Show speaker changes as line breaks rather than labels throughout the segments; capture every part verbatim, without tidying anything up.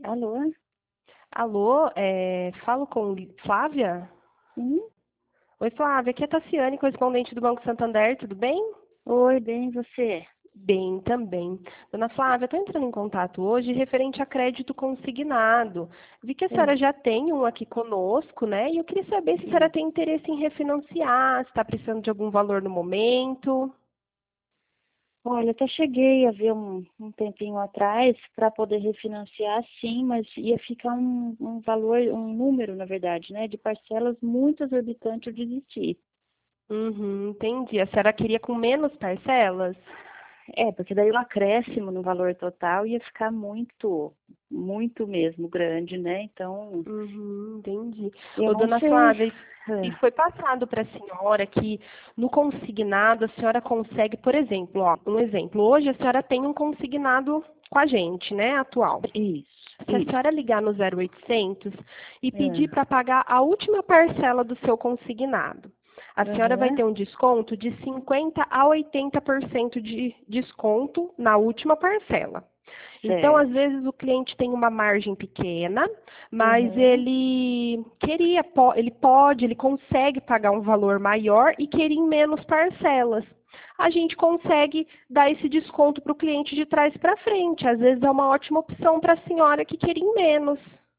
Alô?
Alô, é, falo com Flávia?
Sim?
Oi, Flávia, aqui é a Tassiane, correspondente do Banco Santander, tudo bem?
Oi, bem, e você?
Bem, também. Dona Flávia, estou entrando em contato hoje referente a crédito consignado. Vi que a
É,
senhora já tem um aqui conosco, né? E eu queria saber se a senhora
sim.
tem interesse em refinanciar, se está precisando de algum valor no momento.
Olha, até cheguei a ver um, um tempinho atrás para poder refinanciar, sim, mas ia ficar um, um valor, um número, na verdade, né, de parcelas muito exorbitante, eu desisti.
Uhum, entendi. A senhora queria com menos parcelas?
É, porque daí o acréscimo no valor total ia ficar muito, muito mesmo grande, né? Então,
Uhum, entendi.
eu
Ô,
não
dona
sei.
Flávia, e
É,
foi passado para a senhora que no consignado a senhora consegue, por exemplo, ó, um exemplo, hoje a senhora tem um consignado com a gente, né, atual.
isso,
Se a
isso.
senhora ligar no zero oitocentos e pedir
É,
para pagar a última parcela do seu consignado, a senhora vai
aham,
ter um desconto de cinquenta a oitenta por cento de desconto na última parcela. Então, às
certo.
vezes, o cliente tem uma margem pequena, mas
Aham.
ele queria, po- ele pode, ele consegue pagar um valor maior e querer em menos parcelas. A gente consegue dar esse desconto para o cliente de trás para frente. Às vezes é uma ótima opção para a senhora que queria em menos.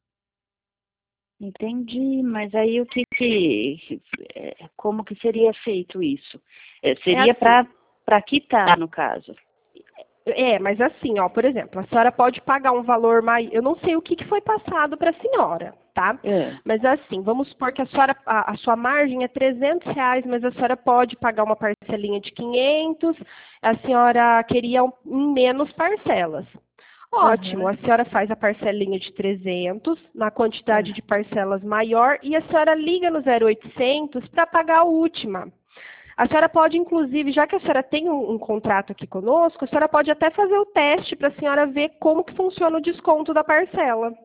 Entendi, mas aí o que que, é, como que seria feito isso? É,
É
seria
assim,
para para quitar, no caso.
é, mas assim, ó, por exemplo, a senhora pode pagar um valor mais. Eu não sei o que, que foi passado para a senhora, tá?
É,
Mas assim, vamos supor que a, senhora, a, a sua margem é trezentos reais, mas a senhora pode pagar uma parcelinha de quinhentos, a senhora queria um- em menos parcelas. Ótimo,
aham,
a senhora faz a parcelinha de trezentos, na quantidade
tá,
de parcelas maior, e a senhora liga no zero oitocentos para pagar a última. A senhora pode, inclusive, já que a senhora tem um, um contrato aqui conosco, a senhora pode até fazer o teste para a senhora ver como que funciona o desconto da parcela.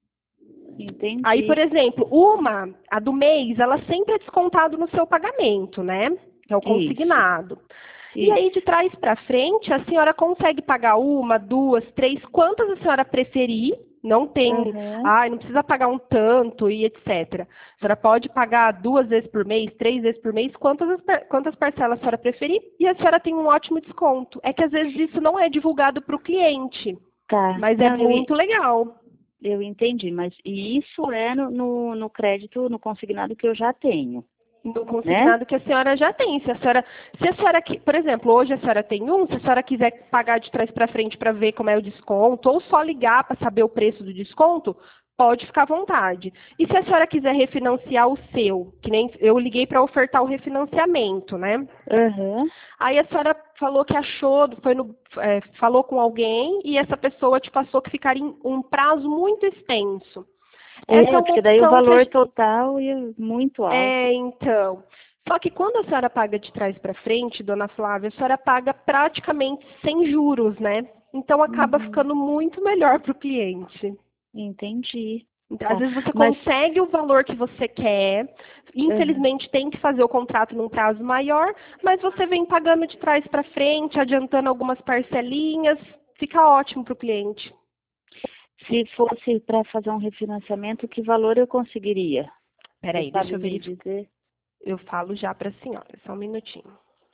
Aí, por
entendi.
exemplo, uma, a do mês, ela sempre é descontado no seu pagamento, né? Que é o
Isso,
consignado. E aí, de
isso.
trás para frente, a senhora consegue pagar uma, duas, três, quantas a senhora preferir. Não tem,
Aham,
ai, não precisa pagar um tanto e etcétera. A senhora pode pagar duas vezes por mês, três vezes por mês, quantas, as par- quantas parcelas a senhora preferir, e a senhora tem um ótimo desconto. É que às vezes isso não é divulgado para o cliente,
tá.
mas é
Não, eu,
muito legal.
eu entendi, mas isso é no, no, no crédito, no consignado que eu já tenho,
Do
né?
consignado que a senhora já tem. Se a senhora, se a senhora, qui- por exemplo, hoje a senhora tem um, se a senhora quiser pagar de trás para frente para ver como é o desconto, ou só ligar para saber o preço do desconto, pode ficar à vontade. E se a senhora quiser refinanciar o seu, que nem eu liguei para ofertar o refinanciamento, né?
Aham.
Aí a senhora falou que achou, foi no, é, falou com alguém e essa pessoa te passou que ficaria em um prazo muito extenso. Essa é
É,
uma
porque daí o
opção que a
valor
gente.
total é muito alto.
É, então. Só que quando a senhora paga de trás para frente, dona Flávia, a senhora paga praticamente sem juros, né? Então acaba
Uhum,
ficando muito melhor para o cliente.
entendi.
Então, às
Tá.
vezes você
Mas,
consegue o valor que você quer,
aham.
infelizmente tem que fazer o contrato num prazo maior, mas você vem pagando de trás para frente, adiantando algumas parcelinhas, fica ótimo para o cliente.
Se fosse para fazer um refinanciamento, que valor eu conseguiria? Você
Peraí, deixa
sabe
eu
me
verificar.
dizer?
Eu falo já para a senhora, só um minutinho.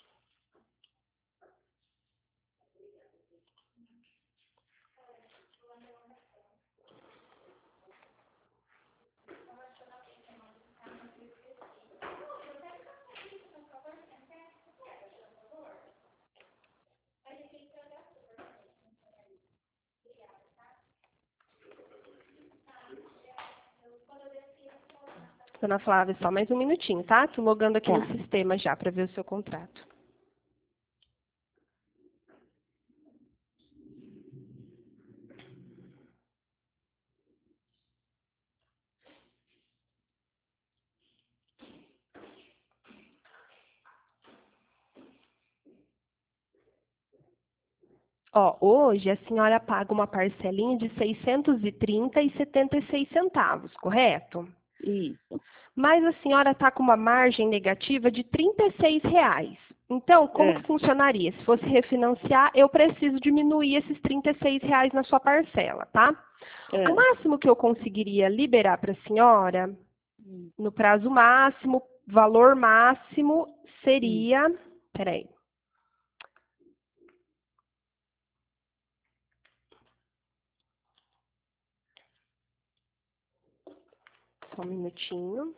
Dona Flávia, só mais um minutinho, tá? Tô logando aqui no
Tá.
sistema já para ver o seu contrato. Ó, hoje a senhora paga uma parcelinha de seiscentos e trinta e setenta e seis centavos, correto?
Isso.
Mas a senhora está com uma margem negativa de trinta e seis reais. Então, como
É,
que funcionaria? Se fosse refinanciar, eu preciso diminuir esses trinta e seis reais na sua parcela, tá? O
é.
máximo que eu conseguiria liberar para a senhora,
Hum,
no prazo máximo, valor máximo,
hum.
seria... Peraí, só um minutinho.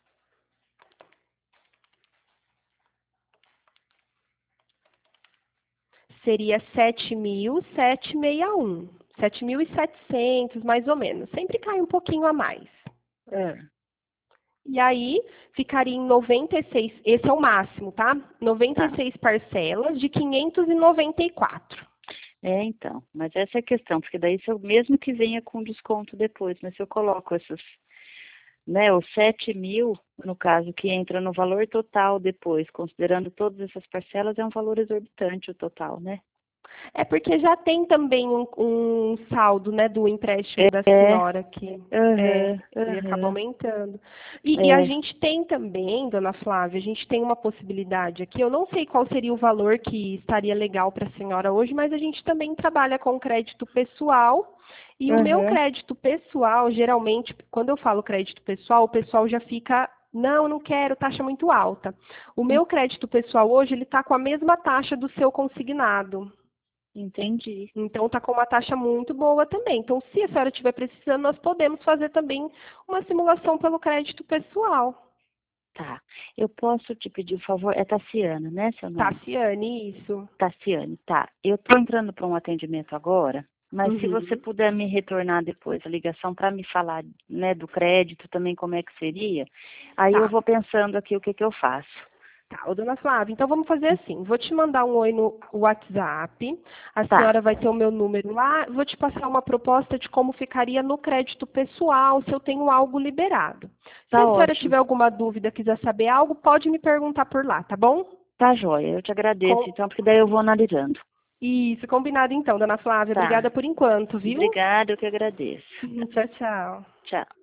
Seria sete mil setecentos e sessenta e um. sete mil e setecentos, mais ou menos. Sempre cai um pouquinho a mais.
É,
E aí, ficaria em noventa e seis, esse é o máximo, tá? noventa e
tá.
seis parcelas de quinhentos e noventa e quatro.
É, então. Mas essa é a questão, porque daí se eu, mesmo que venha com desconto depois, mas se eu coloco essas, né, os sete mil, no caso, que entra no valor total depois, considerando todas essas parcelas, é um valor exorbitante o total, né?
É porque já tem também um, um saldo, né, do empréstimo da
É,
senhora que é,
aham,
ele acaba
aham,
aumentando. E, e a
é,
gente tem também, dona Flávia, a gente tem uma possibilidade aqui. Eu não sei qual seria o valor que estaria legal para a senhora hoje, mas a gente também trabalha com crédito pessoal. E o meu
aham,
crédito pessoal, geralmente, quando eu falo crédito pessoal, o pessoal já fica, não, não quero, taxa muito alta. O
hum,
meu crédito pessoal hoje, ele está com a mesma taxa do seu consignado.
entendi.
Então está com uma taxa muito boa também. Então, se a senhora estiver precisando, nós podemos fazer também uma simulação pelo crédito pessoal.
Tá. Eu posso te pedir um favor? É Tassiana, né, seu nome?
Tassiane, isso.
Tassiane, tá. Eu tô entrando para um atendimento agora, mas se você
Uhum.
puder me retornar depois a ligação para me falar, né, do crédito também, como é que seria, aí eu
Tá,
vou pensando aqui o que que eu faço.
tá. Ô, dona Flávia, então vamos fazer assim. Vou te mandar um oi no WhatsApp. A
Tá,
senhora vai ter o meu número lá. Vou te passar uma proposta de como ficaria no crédito pessoal, se eu tenho algo liberado. Se
tá
a senhora
ótimo.
tiver alguma dúvida, quiser saber algo, pode me perguntar por lá, tá bom?
Tá joia. Eu te agradeço,
Com...
então, porque daí eu vou analisando.
Isso, combinado então, dona Flávia.
Tá.
Obrigada por enquanto, viu?
Obrigada, eu que agradeço.
Tchau, tchau.
Tchau.